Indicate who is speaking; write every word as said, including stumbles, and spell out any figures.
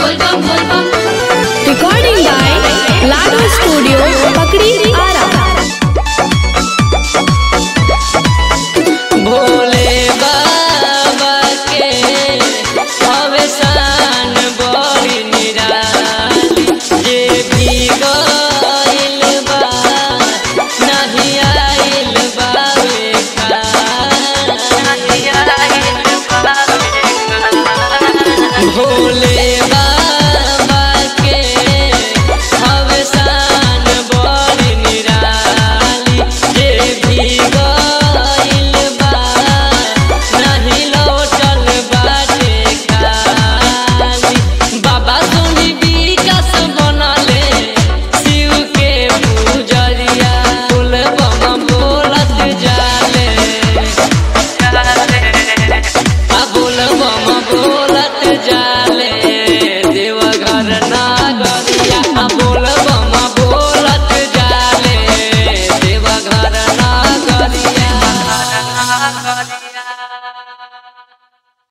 Speaker 1: Recording by Lado Studio, Pakri Ara.
Speaker 2: Bhole बाबा के अवसान बड़ी निराली जे भी गइल बा नहीं आइल बावे का नहीं आइल बावे का भोले बाबा के अवसान बड़ी निराली जे भी गइल बा नहीं लौटल बाटे खाली बाबा सुन